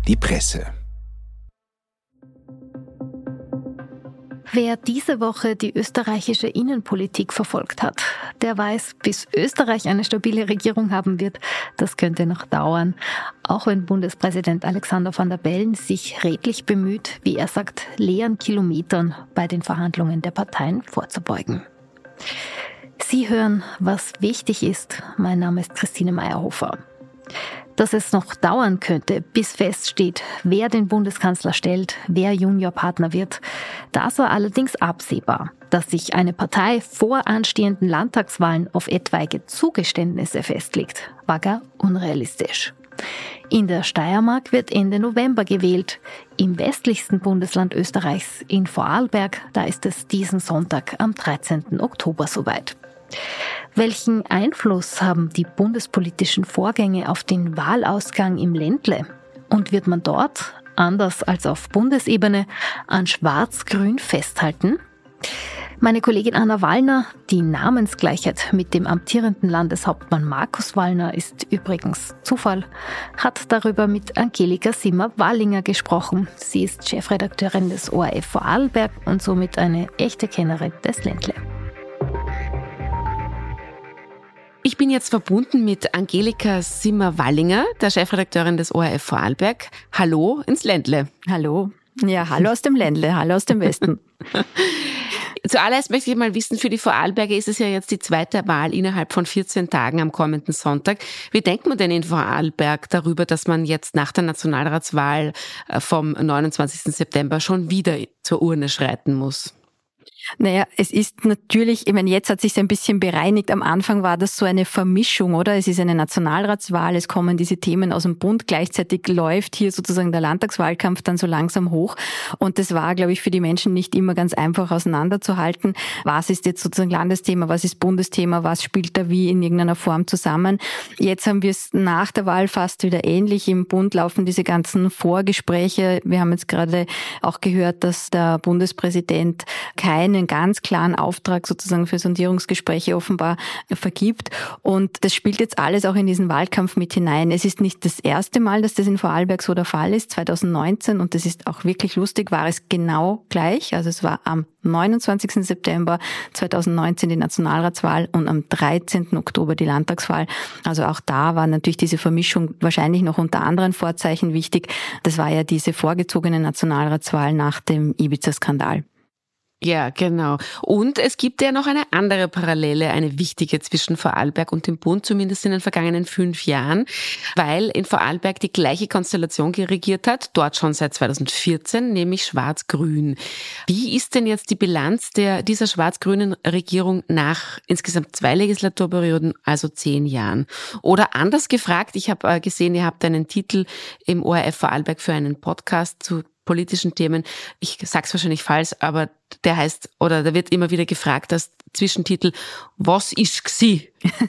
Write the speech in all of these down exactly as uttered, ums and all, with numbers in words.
die Presse. Wer diese Woche die österreichische Innenpolitik verfolgt hat, der weiß, bis Österreich eine stabile Regierung haben wird, das könnte noch dauern. Auch wenn Bundespräsident Alexander Van der Bellen sich redlich bemüht, wie er sagt, leeren Kilometern bei den Verhandlungen der Parteien vorzubeugen. Sie hören, was wichtig ist. Mein Name ist Christine Meyerhofer. Dass es noch dauern könnte, bis feststeht, wer den Bundeskanzler stellt, wer Juniorpartner wird, das war allerdings absehbar. Dass sich eine Partei vor anstehenden Landtagswahlen auf etwaige Zugeständnisse festlegt, war gar unrealistisch. In der Steiermark wird Ende November gewählt. Im westlichsten Bundesland Österreichs, in Vorarlberg, da ist es diesen Sonntag am dreizehnten Oktober soweit. Welchen Einfluss haben die bundespolitischen Vorgänge auf den Wahlausgang im Ländle? Und wird man dort, anders als auf Bundesebene, an Schwarz-Grün festhalten? Meine Kollegin Anna Wallner, die Namensgleichheit mit dem amtierenden Landeshauptmann Markus Wallner ist übrigens Zufall, hat darüber mit Angelika Simmer-Wallinger gesprochen. Sie ist Chefredakteurin des O R F Vorarlberg und somit eine echte Kennerin des Ländle. Ich bin jetzt verbunden mit Angelika Simmer-Wallinger, der Chefredakteurin des O R F Vorarlberg. Hallo ins Ländle. Hallo. Ja, hallo aus dem Ländle, hallo aus dem Westen. Zuallererst möchte ich mal wissen, für die Vorarlberger ist es ja jetzt die zweite Wahl innerhalb von vierzehn Tagen am kommenden Sonntag. Wie denkt man denn in Vorarlberg darüber, dass man jetzt nach der Nationalratswahl vom neunundzwanzigsten September schon wieder zur Urne schreiten muss? Naja, es ist natürlich, ich meine, jetzt hat sich ein bisschen bereinigt. Am Anfang war das so eine Vermischung, oder? Es ist eine Nationalratswahl, es kommen diese Themen aus dem Bund, gleichzeitig läuft hier sozusagen der Landtagswahlkampf dann so langsam hoch. Und das war, glaube ich, für die Menschen nicht immer ganz einfach auseinanderzuhalten. Was ist jetzt sozusagen Landesthema, was ist Bundesthema, was spielt da wie in irgendeiner Form zusammen? Jetzt haben wir es nach der Wahl fast wieder ähnlich. Im Bund laufen diese ganzen Vorgespräche. Wir haben jetzt gerade auch gehört, dass der Bundespräsident kein einen ganz klaren Auftrag sozusagen für Sondierungsgespräche offenbar vergibt. Und das spielt jetzt alles auch in diesen Wahlkampf mit hinein. Es ist nicht das erste Mal, dass das in Vorarlberg so der Fall ist. zweitausendneunzehn, und das ist auch wirklich lustig, war es genau gleich. Also es war am neunundzwanzigsten September zweitausendneunzehn die Nationalratswahl und am dreizehnten Oktober die Landtagswahl. Also auch da war natürlich diese Vermischung wahrscheinlich noch unter anderen Vorzeichen wichtig. Das war ja diese vorgezogene Nationalratswahl nach dem Ibiza-Skandal. Ja, genau. Und es gibt ja noch eine andere Parallele, eine wichtige zwischen Vorarlberg und dem Bund, zumindest in den vergangenen fünf Jahren, weil in Vorarlberg die gleiche Konstellation geregiert hat, dort schon seit zweitausendvierzehn, nämlich Schwarz-Grün. Wie ist denn jetzt die Bilanz der, dieser schwarz-grünen Regierung nach insgesamt zwei Legislaturperioden, also zehn Jahren? Oder anders gefragt, ich habe gesehen, ihr habt einen Titel im O R F Vorarlberg für einen Podcast zu politischen Themen. Ich sag's wahrscheinlich falsch, aber der heißt, oder da wird immer wieder gefragt, als Zwischentitel, was ist gsi?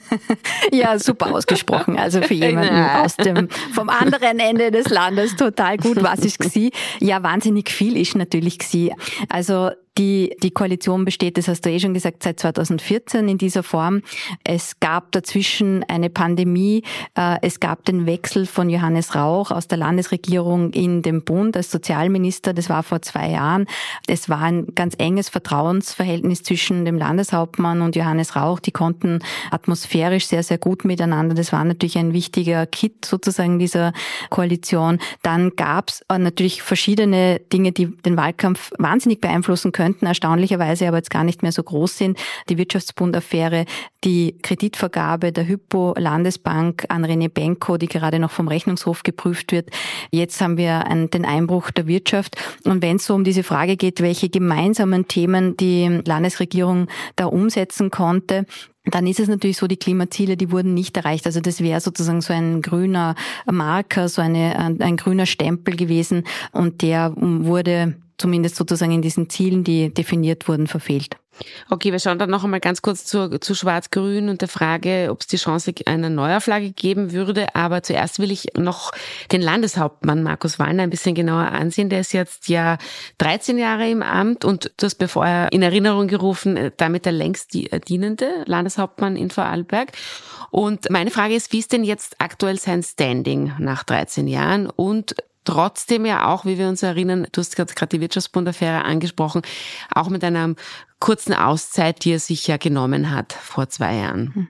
Ja, super ausgesprochen. Also für jemanden aus dem, vom anderen Ende des Landes total gut. Was ist gsi? Ja, wahnsinnig viel ist natürlich gsi. Also die, die Koalition besteht, das hast du eh schon gesagt, seit zweitausendvierzehn in dieser Form. Es gab dazwischen eine Pandemie. Es gab den Wechsel von Johannes Rauch aus der Landesregierung in den Bund als Sozialminister. Das war vor zwei Jahren. Es war ein ganz enges Vertrauensverhältnis zwischen dem Landeshauptmann und Johannes Rauch. Die konnten atmosphärisch sehr, sehr gut miteinander. Das war natürlich ein wichtiger Kitt sozusagen dieser Koalition. Dann gab es natürlich verschiedene Dinge, die den Wahlkampf wahnsinnig beeinflussen könnten, erstaunlicherweise aber jetzt gar nicht mehr so groß sind. Die Wirtschaftsbund-Affäre, die Kreditvergabe der Hypo-Landesbank an René Benko, die gerade noch vom Rechnungshof geprüft wird. Jetzt haben wir einen, den Einbruch der Wirtschaft. Und wenn es so um diese Frage geht, welche gemeinsamen Themen die Landesregierung da umsetzen konnte, dann ist es natürlich so, die Klimaziele, die wurden nicht erreicht. Also das wäre sozusagen so ein grüner Marker, so eine, ein grüner Stempel gewesen. Und der wurde zumindest sozusagen in diesen Zielen, die definiert wurden, verfehlt. Okay, wir schauen dann noch einmal ganz kurz zu, zu Schwarz-Grün und der Frage, ob es die Chance einer Neuauflage geben würde. Aber zuerst will ich noch den Landeshauptmann Markus Wallner ein bisschen genauer ansehen. Der ist jetzt ja dreizehn Jahre im Amt und du hast bevor er in Erinnerung gerufen, damit der längst dienende Landeshauptmann in Vorarlberg. Und meine Frage ist, wie ist denn jetzt aktuell sein Standing nach dreizehn Jahren und trotzdem ja auch, wie wir uns erinnern, du hast gerade die Wirtschaftsbund-Affäre angesprochen, auch mit einer kurzen Auszeit, die er sich ja genommen hat vor zwei Jahren.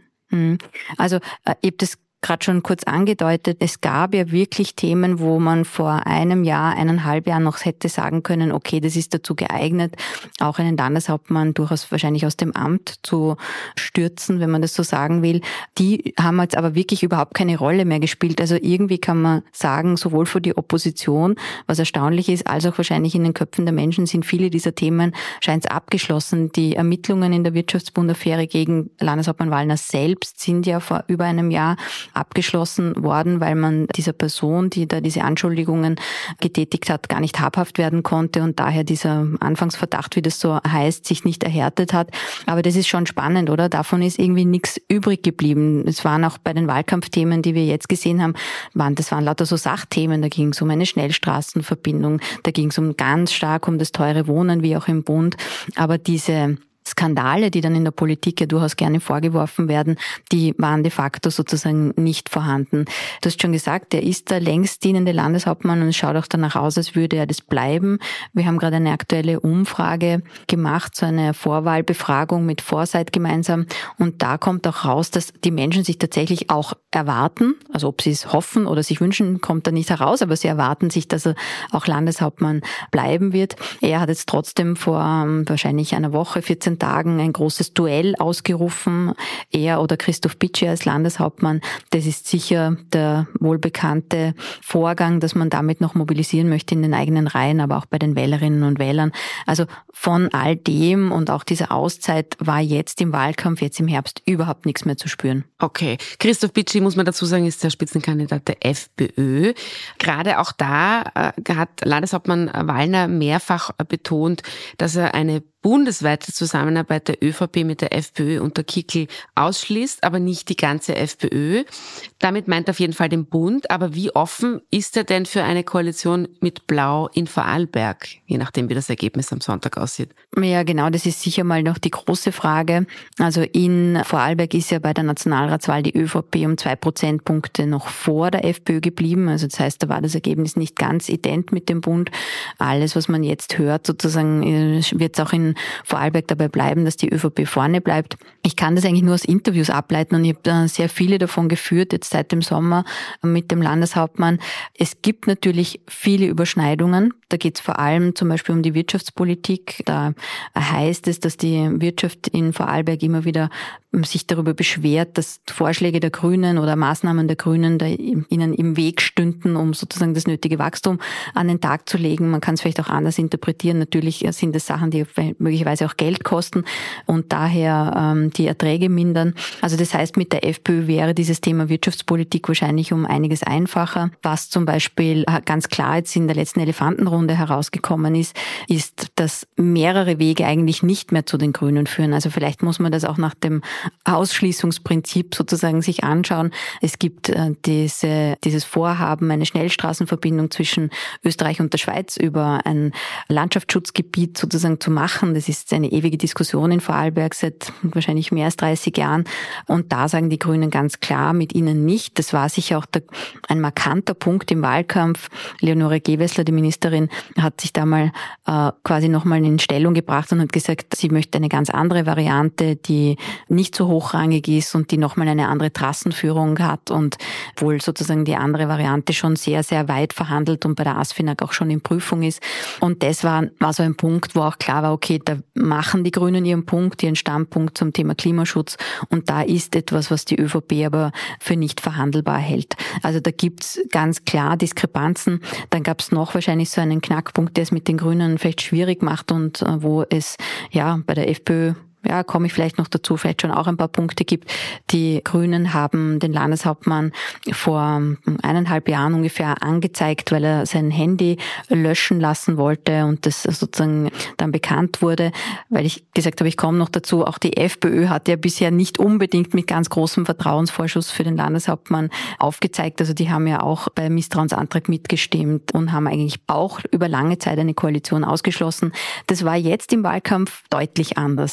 Also ich habe das gerade schon kurz angedeutet, es gab ja wirklich Themen, wo man vor einem Jahr, eineinhalb Jahren noch hätte sagen können, okay, das ist dazu geeignet, auch einen Landeshauptmann durchaus wahrscheinlich aus dem Amt zu stürzen, wenn man das so sagen will. Die haben jetzt aber wirklich überhaupt keine Rolle mehr gespielt. Also irgendwie kann man sagen, sowohl für die Opposition, was erstaunlich ist, als auch wahrscheinlich in den Köpfen der Menschen sind viele dieser Themen, scheint es abgeschlossen. Die Ermittlungen in der Wirtschaftsbund-Affäre gegen Landeshauptmann Wallner selbst sind ja vor über einem Jahr abgeschlossen worden, weil man dieser Person, die da diese Anschuldigungen getätigt hat, gar nicht habhaft werden konnte und daher dieser Anfangsverdacht, wie das so heißt, sich nicht erhärtet hat. Aber das ist schon spannend, oder? Davon ist irgendwie nichts übrig geblieben. Es waren auch bei den Wahlkampfthemen, die wir jetzt gesehen haben, waren, das waren lauter so Sachthemen. Da ging es um eine Schnellstraßenverbindung, da ging es um ganz stark um das teure Wohnen, wie auch im Bund. Aber diese Skandale, die dann in der Politik ja durchaus gerne vorgeworfen werden, die waren de facto sozusagen nicht vorhanden. Du hast schon gesagt, er ist der längst dienende Landeshauptmann und es schaut auch danach aus, als würde er das bleiben. Wir haben gerade eine aktuelle Umfrage gemacht, so eine Vorwahlbefragung mit Foresight gemeinsam und da kommt auch raus, dass die Menschen sich tatsächlich auch erwarten, also ob sie es hoffen oder sich wünschen, kommt da nicht heraus, aber sie erwarten sich, dass er auch Landeshauptmann bleiben wird. Er hat jetzt trotzdem vor wahrscheinlich einer Woche, vierzehn Tagen ein großes Duell ausgerufen. Er oder Christoph Pitschi als Landeshauptmann. Das ist sicher der wohlbekannte Vorgang, dass man damit noch mobilisieren möchte in den eigenen Reihen, aber auch bei den Wählerinnen und Wählern. Also von all dem und auch dieser Auszeit war jetzt im Wahlkampf, jetzt im Herbst überhaupt nichts mehr zu spüren. Okay. Christoph Pitschi, muss man dazu sagen, ist der Spitzenkandidat der FPÖ. Gerade auch da äh, hat Landeshauptmann Wallner mehrfach betont, dass er eine bundesweite Zusammenarbeit der ÖVP mit der FPÖ unter Kickl ausschließt, aber nicht die ganze FPÖ. Damit meint er auf jeden Fall den Bund. Aber wie offen ist er denn für eine Koalition mit Blau in Vorarlberg, je nachdem, wie das Ergebnis am Sonntag aussieht? Ja, genau, das ist sicher mal noch die große Frage. Also in Vorarlberg ist ja bei der Nationalratswahl die ÖVP um zwei Prozentpunkte noch vor der FPÖ geblieben. Also das heißt, da war das Ergebnis nicht ganz ident mit dem Bund. Alles, was man jetzt hört, sozusagen, wird es auch in Vorarlberg dabei bleiben, dass die ÖVP vorne bleibt. Ich kann das eigentlich nur aus Interviews ableiten und ich habe da sehr viele davon geführt, jetzt seit dem Sommer mit dem Landeshauptmann. Es gibt natürlich viele Überschneidungen. Da geht es vor allem zum Beispiel um die Wirtschaftspolitik. Da heißt es, dass die Wirtschaft in Vorarlberg immer wieder sich darüber beschwert, dass Vorschläge der Grünen oder Maßnahmen der Grünen da ihnen im Weg stünden, um sozusagen das nötige Wachstum an den Tag zu legen. Man kann es vielleicht auch anders interpretieren. Natürlich sind es Sachen, die möglicherweise auch Geld kosten und daher ähm, die Erträge mindern. Also das heißt, mit der FPÖ wäre dieses Thema Wirtschaftspolitik wahrscheinlich um einiges einfacher. Was zum Beispiel ganz klar jetzt in der letzten Elefantenrunde herausgekommen ist, ist, dass mehrere Wege eigentlich nicht mehr zu den Grünen führen. Also vielleicht muss man das auch nach dem Ausschließungsprinzip sozusagen sich anschauen. Es gibt äh, diese, dieses Vorhaben, eine Schnellstraßenverbindung zwischen Österreich und der Schweiz über ein Landschaftsschutzgebiet sozusagen zu machen. Das ist eine ewige Diskussion in Vorarlberg seit wahrscheinlich mehr als dreißig Jahren. Und da sagen die Grünen ganz klar, mit ihnen nicht. Das war sicher auch der, ein markanter Punkt im Wahlkampf. Leonore Gewessler, die Ministerin, hat sich da mal äh, quasi nochmal in Stellung gebracht und hat gesagt, sie möchte eine ganz andere Variante, die nicht so hochrangig ist und die nochmal eine andere Trassenführung hat und wohl sozusagen die andere Variante schon sehr, sehr weit verhandelt und bei der ASFINAG auch schon in Prüfung ist. Und das war, war so ein Punkt, wo auch klar war, okay, da machen die Grünen ihren Punkt, ihren Standpunkt zum Thema Klimaschutz und da ist etwas, was die ÖVP aber für nicht verhandelbar hält. Also da gibt's ganz klar Diskrepanzen. Dann gab's noch wahrscheinlich so einen Knackpunkt, der es mit den Grünen vielleicht schwierig macht und wo es ja bei der FPÖ, ja, komme ich vielleicht noch dazu, vielleicht schon auch ein paar Punkte gibt. Die Grünen haben den Landeshauptmann vor eineinhalb Jahren ungefähr angezeigt, weil er sein Handy löschen lassen wollte und das sozusagen dann bekannt wurde, weil ich gesagt habe, ich komme noch dazu, auch die FPÖ hat ja bisher nicht unbedingt mit ganz großem Vertrauensvorschuss für den Landeshauptmann aufgezeigt. Also die haben ja auch beim Misstrauensantrag mitgestimmt und haben eigentlich auch über lange Zeit eine Koalition ausgeschlossen. Das war jetzt im Wahlkampf deutlich anders. Also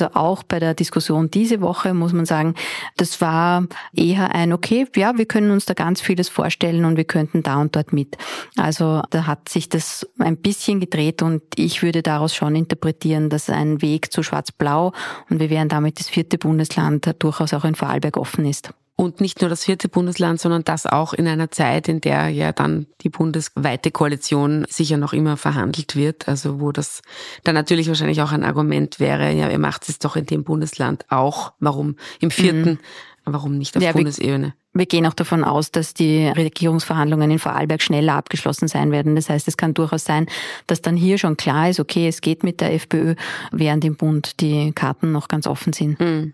Also auch bei der Diskussion diese Woche muss man sagen, das war eher ein, okay, ja, wir können uns da ganz vieles vorstellen und wir könnten da und dort mit. Also da hat sich das ein bisschen gedreht und ich würde daraus schon interpretieren, dass ein Weg zu Schwarz-Blau und wir wären damit das vierte Bundesland durchaus auch in Vorarlberg offen ist. Und nicht nur das vierte Bundesland, sondern das auch in einer Zeit, in der ja dann die bundesweite Koalition sicher noch immer verhandelt wird. Also wo das dann natürlich wahrscheinlich auch ein Argument wäre, ja, ihr macht es doch in dem Bundesland auch. Warum im vierten? Mhm. Warum nicht auf ja, Bundesebene? Wir, wir gehen auch davon aus, dass die Regierungsverhandlungen in Vorarlberg schneller abgeschlossen sein werden. Das heißt, es kann durchaus sein, dass dann hier schon klar ist, okay, es geht mit der FPÖ, während im Bund die Karten noch ganz offen sind. Mhm.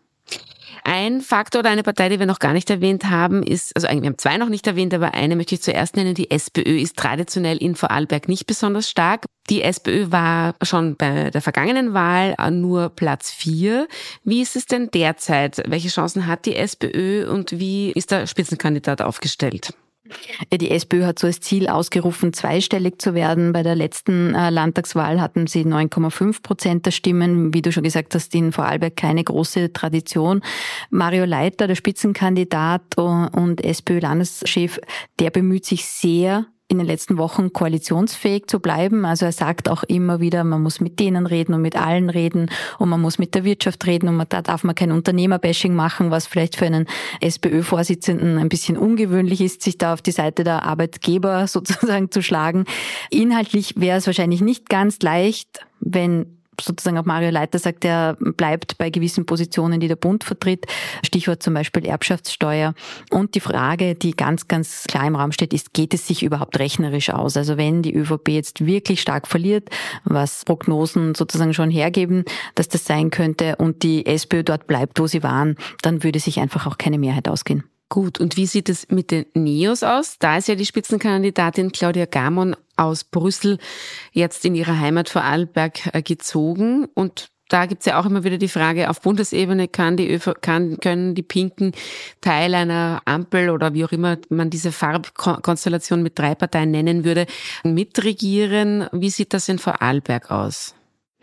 Ein Faktor oder eine Partei, die wir noch gar nicht erwähnt haben, ist, also eigentlich, wir haben zwei noch nicht erwähnt, aber eine möchte ich zuerst nennen. Die SPÖ ist traditionell in Vorarlberg nicht besonders stark. Die SPÖ war schon bei der vergangenen Wahl nur Platz vier. Wie ist es denn derzeit? Welche Chancen hat die SPÖ und wie ist der Spitzenkandidat aufgestellt? Die SPÖ hat so als Ziel ausgerufen, zweistellig zu werden. Bei der letzten Landtagswahl hatten sie neun Komma fünf Prozent der Stimmen. Wie du schon gesagt hast, in Vorarlberg keine große Tradition. Mario Leiter, der Spitzenkandidat und SPÖ-Landeschef, der bemüht sich sehr, in den letzten Wochen koalitionsfähig zu bleiben. Also er sagt auch immer wieder, man muss mit denen reden und mit allen reden und man muss mit der Wirtschaft reden und man, da darf man kein Unternehmerbashing machen, was vielleicht für einen SPÖ-Vorsitzenden ein bisschen ungewöhnlich ist, sich da auf die Seite der Arbeitgeber sozusagen zu schlagen. Inhaltlich wäre es wahrscheinlich nicht ganz leicht, wenn sozusagen auch Mario Leiter sagt, er bleibt bei gewissen Positionen, die der Bund vertritt. Stichwort zum Beispiel Erbschaftssteuer. Und die Frage, die ganz, ganz klar im Raum steht, ist, geht es sich überhaupt rechnerisch aus? Also wenn die ÖVP jetzt wirklich stark verliert, was Prognosen sozusagen schon hergeben, dass das sein könnte und die SPÖ dort bleibt, wo sie waren, dann würde sich einfach auch keine Mehrheit ausgehen. Gut, und wie sieht es mit den Neos aus? Da ist ja die Spitzenkandidatin Claudia Gamon aus Brüssel jetzt in ihre Heimat Vorarlberg gezogen. Und da gibt's ja auch immer wieder die Frage, auf Bundesebene kann die ÖV, kann, können die Pinken Teil einer Ampel oder wie auch immer man diese Farbkonstellation mit drei Parteien nennen würde, mitregieren. Wie sieht das in Vorarlberg aus?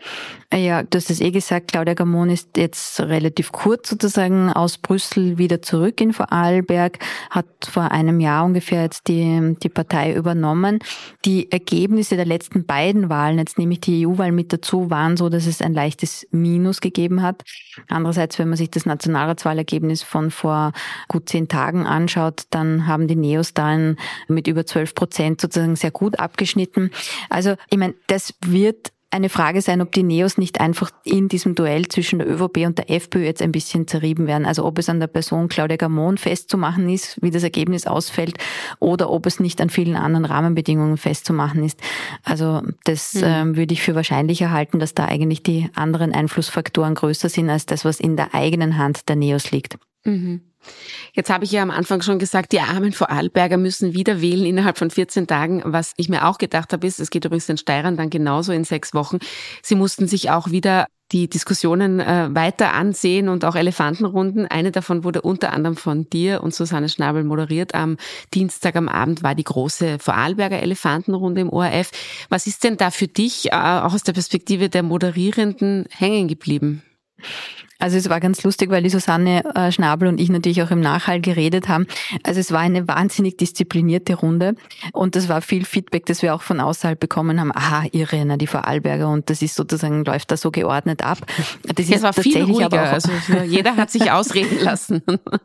Ja, du hast es eh gesagt, Claudia Gamon ist jetzt relativ kurz sozusagen aus Brüssel wieder zurück in Vorarlberg, hat vor einem Jahr ungefähr jetzt die, die Partei übernommen. Die Ergebnisse der letzten beiden Wahlen, jetzt nehme ich die E U-Wahl mit dazu, waren so, dass es ein leichtes Minus gegeben hat. Andererseits, wenn man sich das Nationalratswahlergebnis von vor gut zehn Tagen anschaut, dann haben die Neos da mit über zwölf Prozent sozusagen sehr gut abgeschnitten. Also, ich meine, das wird eine Frage sein, ob die Neos nicht einfach in diesem Duell zwischen der ÖVP und der FPÖ jetzt ein bisschen zerrieben werden. Also ob es an der Person Claudia Gamon festzumachen ist, wie das Ergebnis ausfällt, oder ob es nicht an vielen anderen Rahmenbedingungen festzumachen ist. Also das mhm. ähm, würde ich für wahrscheinlicher halten, dass da eigentlich die anderen Einflussfaktoren größer sind als das, was in der eigenen Hand der Neos liegt. Mhm. Jetzt habe ich ja am Anfang schon gesagt, die armen Vorarlberger müssen wieder wählen innerhalb von vierzehn Tagen. Was ich mir auch gedacht habe, ist, es geht übrigens den Steirern dann genauso in sechs Wochen. Sie mussten sich auch wieder die Diskussionen äh, weiter ansehen und auch Elefantenrunden. Eine davon wurde unter anderem von dir und Susanne Schnabel moderiert. Am Dienstag am Abend war die große Vorarlberger Elefantenrunde im O R F. Was ist denn da für dich, äh, auch aus der Perspektive der Moderierenden, hängen geblieben? Also es war ganz lustig, weil die Susanne äh, Schnabel und ich natürlich auch im Nachhall geredet haben. Also es war eine wahnsinnig disziplinierte Runde und das war viel Feedback, das wir auch von außerhalb bekommen haben. Aha, irre, na, die Vorarlberger, und das ist sozusagen, läuft da so geordnet ab. Das ist es war viel ruhiger, aber auch, also jeder hat sich ausreden lassen.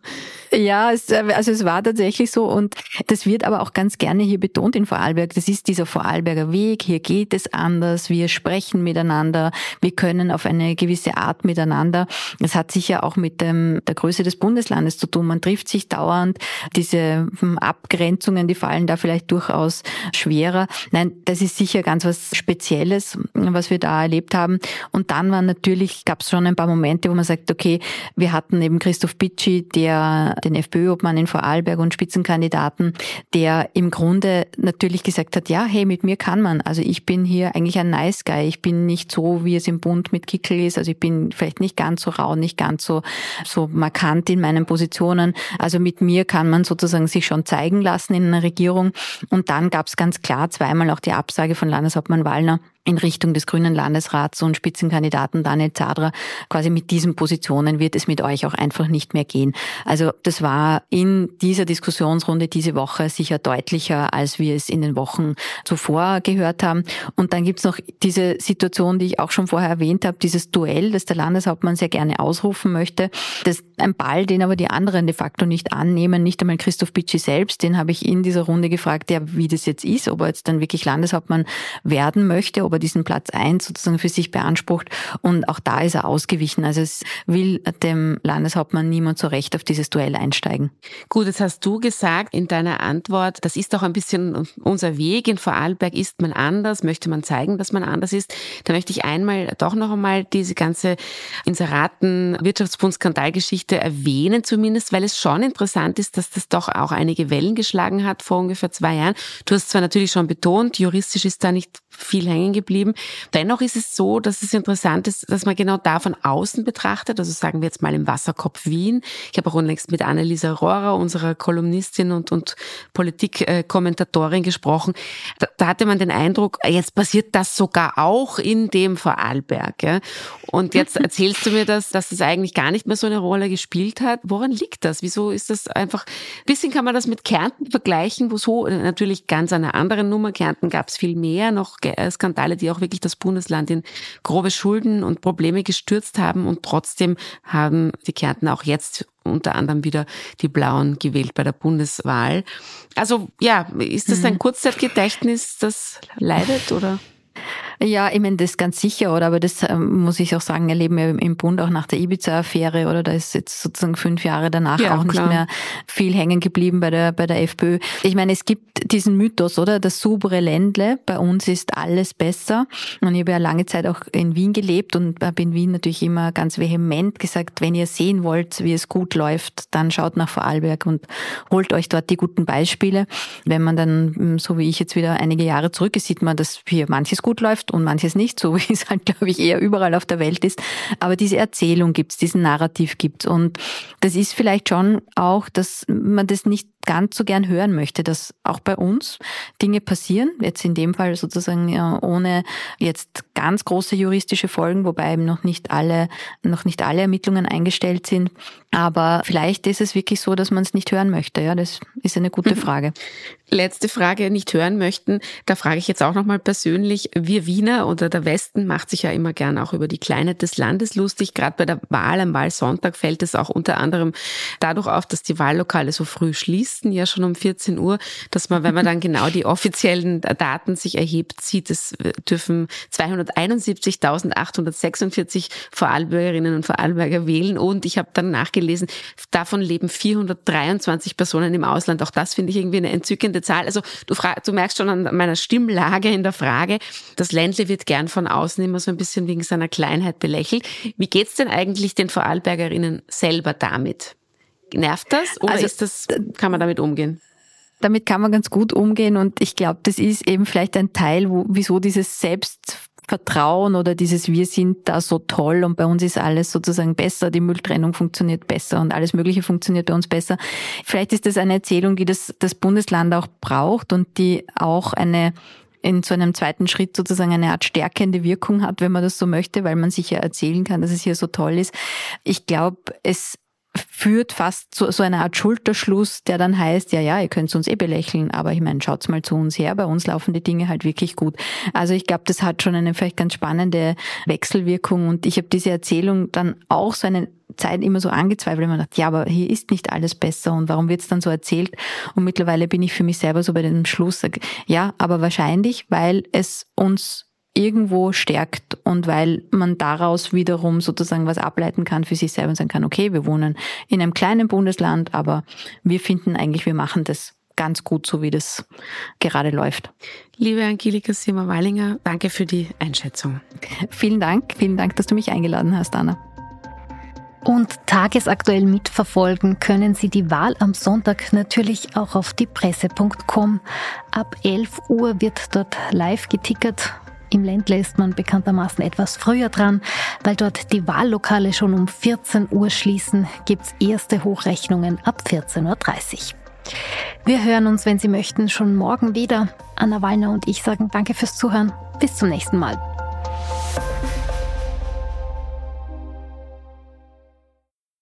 Ja, es, also es war tatsächlich so, und das wird aber auch ganz gerne hier betont in Vorarlberg. Das ist dieser Vorarlberger Weg, hier geht es anders, wir sprechen miteinander, wir können auf eine gewisse Art miteinander. Es hat sicher auch mit dem, der Größe des Bundeslandes zu tun. Man trifft sich dauernd. Diese Abgrenzungen, die fallen da vielleicht durchaus schwerer. Nein, das ist sicher ganz was Spezielles, was wir da erlebt haben. Und dann war natürlich, gab es schon ein paar Momente, wo man sagt, okay, wir hatten eben Christoph Bitschi, der den FPÖ-Obmann in Vorarlberg und Spitzenkandidaten, der im Grunde natürlich gesagt hat, ja, hey, mit mir kann man. Also ich bin hier eigentlich ein Nice Guy. Ich bin nicht so, wie es im Bund mit Kickl ist. Also ich bin vielleicht nicht ganz so rau, nicht ganz so, so markant in meinen Positionen. Also mit mir kann man sozusagen sich schon zeigen lassen in einer Regierung. Und dann gab es ganz klar zweimal auch die Absage von Landeshauptmann Wallner, in Richtung des grünen Landesrats und Spitzenkandidaten Daniel Zadra, quasi mit diesen Positionen wird es mit euch auch einfach nicht mehr gehen. Also das war in dieser Diskussionsrunde diese Woche sicher deutlicher, als wir es in den Wochen zuvor gehört haben. Und dann gibt's noch diese Situation, die ich auch schon vorher erwähnt habe, dieses Duell, das der Landeshauptmann sehr gerne ausrufen möchte. Das ist ein Ball, den aber die anderen de facto nicht annehmen, nicht einmal Christoph Bitschi selbst. Den habe ich in dieser Runde gefragt, ja, wie das jetzt ist, ob er jetzt dann wirklich Landeshauptmann werden möchte, ob er diesen Platz eins sozusagen für sich beansprucht. Und auch da ist er ausgewichen. Also es will dem Landeshauptmann niemand so recht auf dieses Duell einsteigen. Gut, jetzt hast du gesagt in deiner Antwort, das ist doch ein bisschen unser Weg. In Vorarlberg ist man anders, möchte man zeigen, dass man anders ist. Da möchte ich einmal doch noch einmal diese ganze Inseraten-Wirtschaftsbund-Skandalgeschichte erwähnen zumindest, weil es schon interessant ist, dass das doch auch einige Wellen geschlagen hat vor ungefähr zwei Jahren. Du hast zwar natürlich schon betont, juristisch ist da nicht viel hängen geblieben. Dennoch ist es so, dass es interessant ist, dass man genau da von außen betrachtet, also sagen wir jetzt mal im Wasserkopf Wien. Ich habe auch unlängst mit Annalisa Rohrer, unserer Kolumnistin und, und Politikkommentatorin gesprochen. Da, da hatte man den Eindruck, jetzt passiert das sogar auch in dem Vorarlberg. Ja? Und jetzt erzählst du mir das, dass das eigentlich gar nicht mehr so eine Rolle gespielt hat. Woran liegt das? Wieso ist das einfach, ein bisschen kann man das mit Kärnten vergleichen, wo so natürlich ganz eine andere Nummer. Kärnten gab es viel mehr, noch Skandale, die auch wirklich das Bundesland in grobe Schulden und Probleme gestürzt haben und trotzdem haben die Kärntner auch jetzt unter anderem wieder die Blauen gewählt bei der Bundeswahl. Also ja, ist das ein Kurzzeitgedächtnis, das leidet oder? Ja, ich meine, das ganz sicher, oder? Aber das ähm, muss ich auch sagen, erleben wir im Bund auch nach der Ibiza-Affäre, oder? Da ist jetzt sozusagen fünf Jahre danach ja, auch nicht klar. mehr viel hängen geblieben bei der bei der FPÖ. Ich meine, es gibt diesen Mythos, oder? Das saubere Ländle, bei uns ist alles besser. Und ich habe ja lange Zeit auch in Wien gelebt und habe in Wien natürlich immer ganz vehement gesagt, wenn ihr sehen wollt, wie es gut läuft, dann schaut nach Vorarlberg und holt euch dort die guten Beispiele. Wenn man dann, so wie ich jetzt wieder einige Jahre zurück ist, sieht man, dass hier manches gut läuft und manches nicht, so wie es halt, glaube ich, eher überall auf der Welt ist. Aber diese Erzählung gibt's, diesen Narrativ gibt's. Und das ist vielleicht schon auch, dass man das nicht ganz so gern hören möchte, dass auch bei uns Dinge passieren, jetzt in dem Fall sozusagen ja, ohne jetzt ganz große juristische Folgen, wobei eben noch nicht alle, noch nicht alle Ermittlungen eingestellt sind. Aber vielleicht ist es wirklich so, dass man es nicht hören möchte. Ja, das ist eine gute Frage. Letzte Frage, nicht hören möchten. Da frage ich jetzt auch nochmal persönlich. Wir Wiener oder der Westen macht sich ja immer gern auch über die Kleinheit des Landes lustig. Gerade bei der Wahl am Wahlsonntag fällt es auch unter anderem dadurch auf, dass die Wahllokale so früh schließen, ja schon um vierzehn Uhr, dass man, wenn man dann genau die offiziellen Daten sich erhebt, sieht, es dürfen zweihunderteinundsiebzigtausendachthundertsechsundvierzig Vorarlbergerinnen und Vorarlberger wählen und ich habe dann nachgelesen, davon leben vierhundertdreiundzwanzig Personen im Ausland. Auch das finde ich irgendwie eine entzückende Zahl. Also du, frag, du merkst schon an meiner Stimmlage in der Frage, das Ländle wird gern von außen immer so ein bisschen wegen seiner Kleinheit belächelt. Wie geht's denn eigentlich den Vorarlbergerinnen selber damit? Nervt das oder also, ist das, kann man damit umgehen? Damit kann man ganz gut umgehen und ich glaube, das ist eben vielleicht ein Teil, wo, wieso dieses Selbstvertrauen oder dieses Wir sind da so toll und bei uns ist alles sozusagen besser, die Mülltrennung funktioniert besser und alles Mögliche funktioniert bei uns besser. Vielleicht ist das eine Erzählung, die das, das Bundesland auch braucht und die auch eine in so einem zweiten Schritt sozusagen eine Art stärkende Wirkung hat, wenn man das so möchte, weil man sich ja erzählen kann, dass es hier so toll ist. Ich glaube, es führt fast zu so einer Art Schulterschluss, der dann heißt, ja, ja, ihr könnt uns eh belächeln, aber ich meine, schaut's mal zu uns her, bei uns laufen die Dinge halt wirklich gut. Also ich glaube, das hat schon eine vielleicht ganz spannende Wechselwirkung und ich habe diese Erzählung dann auch so eine Zeit immer so angezweifelt, wenn man dachte, ja, aber hier ist nicht alles besser und warum wird's dann so erzählt? Und mittlerweile bin ich für mich selber so bei dem Schluss, sag, ja, aber wahrscheinlich, weil es uns irgendwo stärkt und weil man daraus wiederum sozusagen was ableiten kann für sich selber und sagen kann, okay, wir wohnen in einem kleinen Bundesland, aber wir finden eigentlich, wir machen das ganz gut, so wie das gerade läuft. Liebe Angelika Simmer-Wallinger, danke für die Einschätzung. Vielen Dank, vielen Dank, dass du mich eingeladen hast, Anna. Und tagesaktuell mitverfolgen können Sie die Wahl am Sonntag natürlich auch auf diepresse punkt com. Ab elf Uhr wird dort live getickert. Im Ländle ist man bekanntermaßen etwas früher dran, weil dort die Wahllokale schon um vierzehn Uhr schließen, gibt's erste Hochrechnungen ab vierzehn Uhr dreißig. Wir hören uns, wenn Sie möchten, schon morgen wieder. Anna Wallner und ich sagen danke fürs Zuhören. Bis zum nächsten Mal.